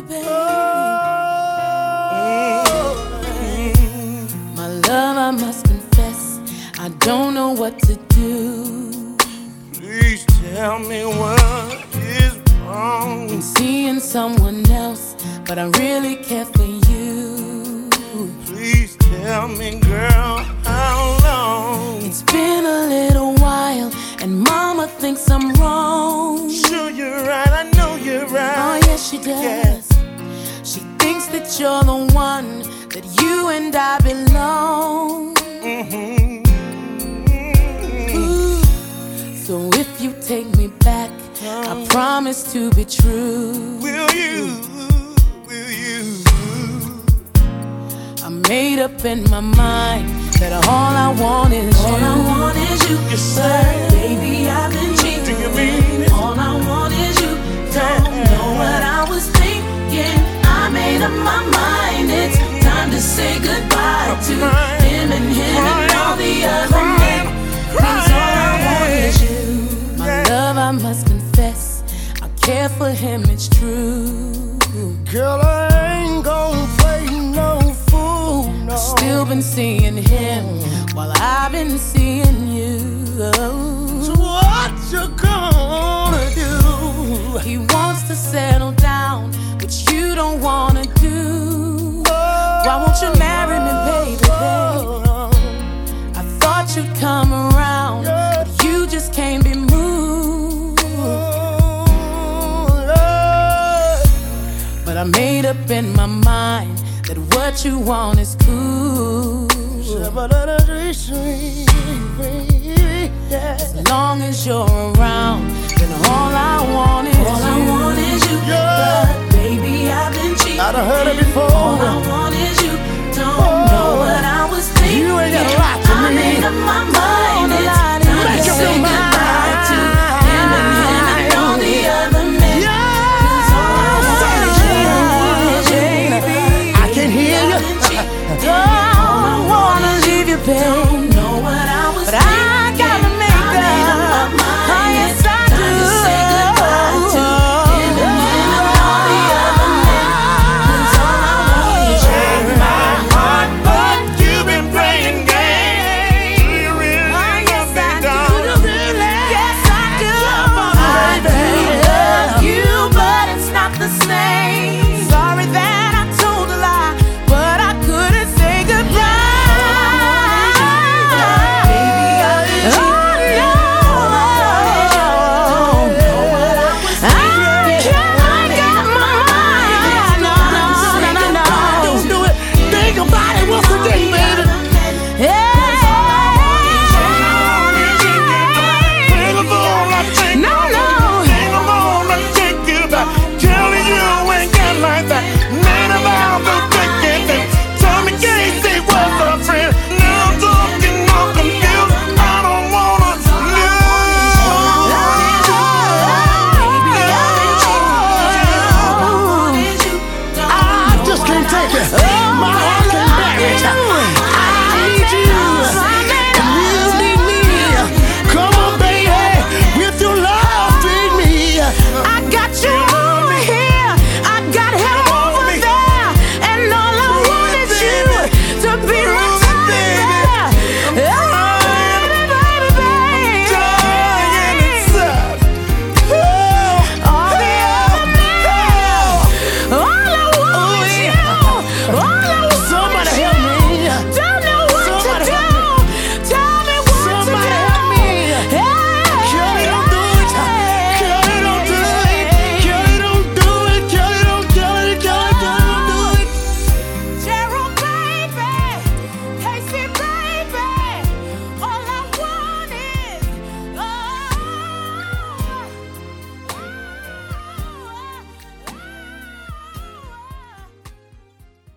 baby. My love, I must confess, I don't know what to do. Please tell me what is wrong. I'm seeing someone else, but I really care for you. Please tell me, girl, how long? It's been a little while, and mama thinks I'm wrong. Sure, you're right, I know you're right. Oh, yes, she does. Yes. She thinks that you're the one, that you and I belong. Ooh. So if you take me back, I promise to be true. Will you? Will you? I made up in my mind that all I want is you. All I want is you. You say, baby, I've been cheating. do you mean it? All I want is you. Don't know what I was thinking. I made up my mind. It's time to say goodbye to him and all the other men. 'Cause all I want is you. My love, I must confess, I care for him, it's true. Girl, I ain't gon' play no fool, no. Still been seeing him while I've been seeing you. So what you gonna do? He wants to settle down, but you don't wanna do. Why won't you marry me, baby, baby? I thought you'd come around, but you just can't be moved. But I made up in my mind that what you want is cool. As long as you're around, then all I want is you. Yeah. But baby, I've been cheating. I done heard it before. All I want